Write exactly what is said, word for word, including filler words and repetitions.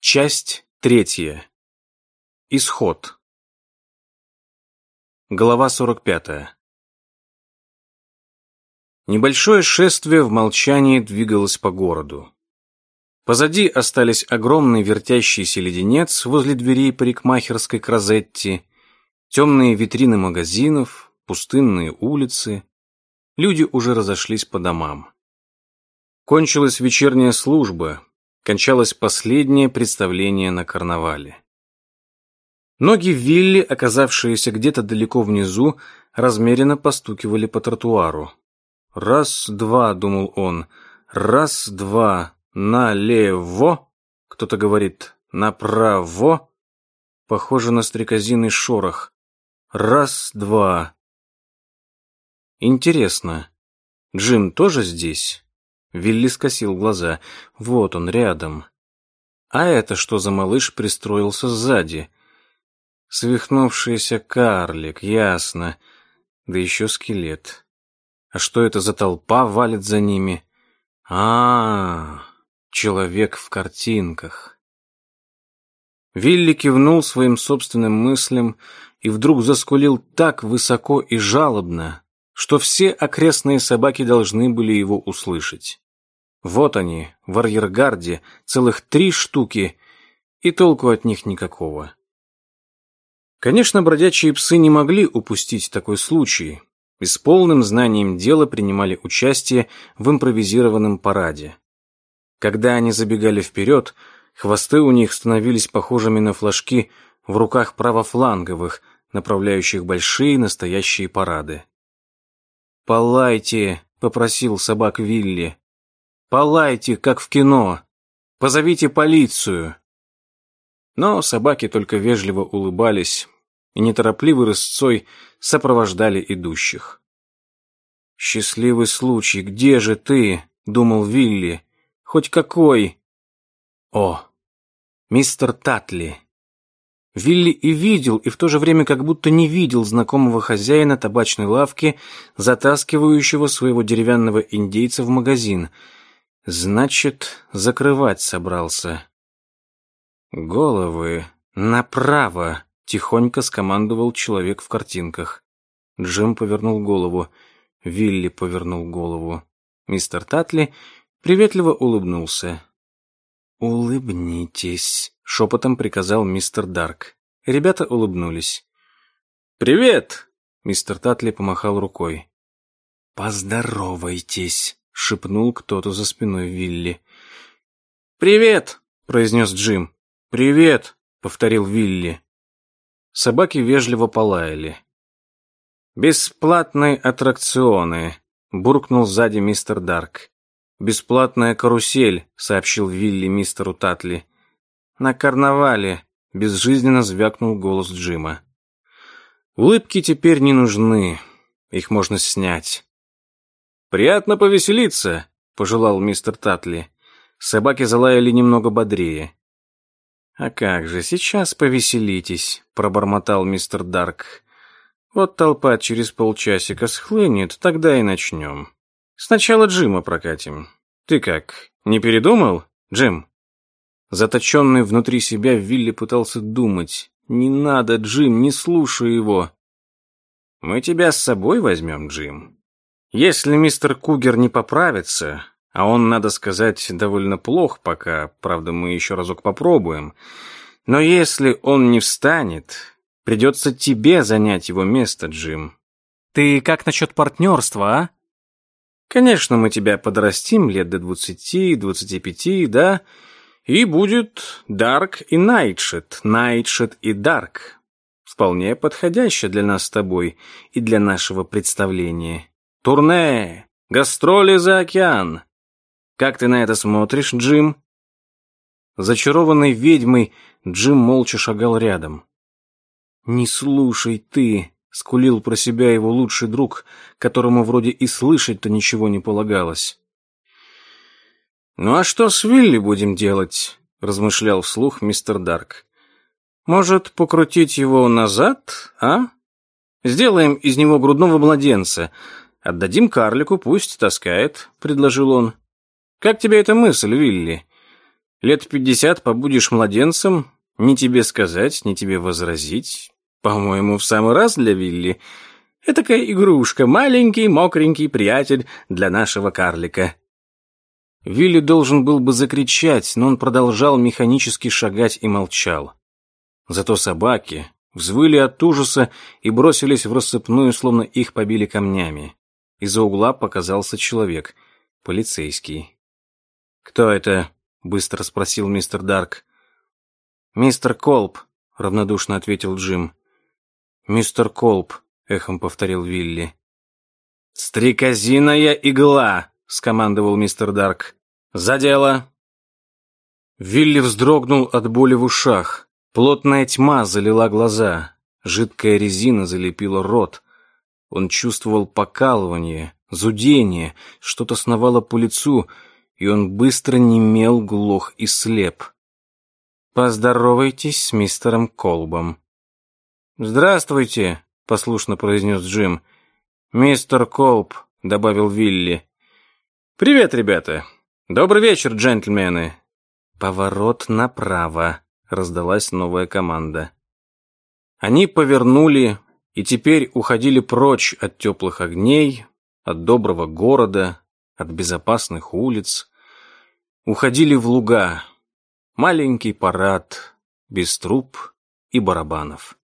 Часть третья. Исход. Глава сорок пятая. Небольшое шествие в молчании двигалось по городу. Позади остались огромный вертящийся леденец возле дверей парикмахерской Крозетти, темные витрины магазинов, пустынные улицы. Люди уже разошлись по домам. Кончилась вечерняя служба, кончалось последнее представление на карнавале. Ноги Вилли, оказавшиеся где-то далеко внизу, размеренно постукивали по тротуару. «Раз-два», — думал он, — «раз-два, налево», кто-то говорит «направо», похоже на стрекозиный шорох. «Раз-два». Интересно, Джим тоже здесь? Вилли скосил глаза. Вот он, рядом. А это что за малыш пристроился сзади? Свихнувшийся карлик, ясно. Да еще скелет. А что это за толпа валит за ними? А, -а, -а человек в картинках. Вилли кивнул своим собственным мыслям и вдруг заскулил так высоко и жалобно, что все окрестные собаки должны были его услышать. Вот они, в арьергарде, целых три штуки, и толку от них никакого. Конечно, бродячие псы не могли упустить такой случай и с полным знанием дела принимали участие в импровизированном параде. Когда они забегали вперед, хвосты у них становились похожими на флажки в руках правофланговых, направляющих большие настоящие парады. «Полайте», — попросил собак Вилли. «Полайте, как в кино. Позовите полицию». Но собаки только вежливо улыбались и неторопливой рысцой сопровождали идущих. «Счастливый случай, где же ты?» — думал Вилли. «Хоть какой?» «О, мистер Татли». Вилли и видел, и в то же время как будто не видел знакомого хозяина табачной лавки, затаскивающего своего деревянного индейца в магазин. Значит, закрывать собрался. «Головы направо!» — тихонько скомандовал человек в картинках. Джим повернул голову. Вилли повернул голову. Мистер Татли приветливо улыбнулся. «Улыбнитесь», — шепотом приказал мистер Дарк. Ребята улыбнулись. «Привет!» — мистер Татли помахал рукой. «Поздоровайтесь», — шепнул кто-то за спиной Вилли. «Привет!» — произнес Джим. «Привет!» — повторил Вилли. Собаки вежливо полаяли. «Бесплатные аттракционы», — буркнул сзади мистер Дарк. «Бесплатная карусель», — сообщил Вилли мистеру Татли. «На карнавале», — безжизненно звякнул голос Джима. «Улыбки теперь не нужны, их можно снять». «Приятно повеселиться», — пожелал мистер Татли. Собаки залаяли немного бодрее. «А как же, сейчас повеселитесь», — пробормотал мистер Дарк. «Вот толпа через полчасика схлынет, тогда и начнем. Сначала Джима прокатим. Ты как, не передумал, Джим?» Заточенный внутри себя, Вилли пытался думать. «Не надо, Джим, не слушай его». «Мы тебя с собой возьмем, Джим. Если мистер Кугер не поправится, а он, надо сказать, довольно плох пока, правда, мы еще разок попробуем, но если он не встанет, придется тебе занять его место, Джим». «Ты как насчет партнерства, а?» «Конечно, мы тебя подрастим лет до двадцати, двадцати пяти, да, и будет Дарк и Найтшед, Найтшед и Дарк. Вполне подходяще для нас с тобой и для нашего представления. Турне, гастроли за океан. Как ты на это смотришь, Джим?» Зачарованный ведьмой, Джим молча шагал рядом. «Не слушай ты», — скулил про себя его лучший друг, которому вроде и слышать-то ничего не полагалось. «Ну а что с Вилли будем делать?» — размышлял вслух мистер Дарк. «Может, покрутить его назад, а? Сделаем из него грудного младенца. Отдадим карлику, пусть таскает», — предложил он. «Как тебе эта мысль, Вилли? Лет пятьдесят побудешь младенцем, ни тебе сказать, ни тебе возразить. По-моему, в самый раз для Вилли. Этакая игрушка, маленький, мокренький приятель для нашего карлика». Вилли должен был бы закричать, но он продолжал механически шагать и молчал. Зато собаки взвыли от ужаса и бросились в рассыпную, словно их побили камнями. Из-за угла показался человек, полицейский. «Кто это?» — быстро спросил мистер Дарк. «Мистер Колб», — равнодушно ответил Джим. «Мистер Колб», — эхом повторил Вилли. «Стрекозиная игла!» — скомандовал мистер Дарк. «За дело!» Вилли вздрогнул от боли в ушах. Плотная тьма залила глаза. Жидкая резина залепила рот. Он чувствовал покалывание, зудение, что-то сновало по лицу, и он быстро немел, глох и слеп. «Поздоровайтесь с мистером Колбом». «Здравствуйте», — послушно произнес Джим. «Мистер Колб», — добавил Вилли. «Привет, ребята. Добрый вечер, джентльмены». «Поворот направо», — раздалась новая команда. Они повернули и теперь уходили прочь от теплых огней, от доброго города, от безопасных улиц. Уходили в луга. Маленький парад, без труб и барабанов.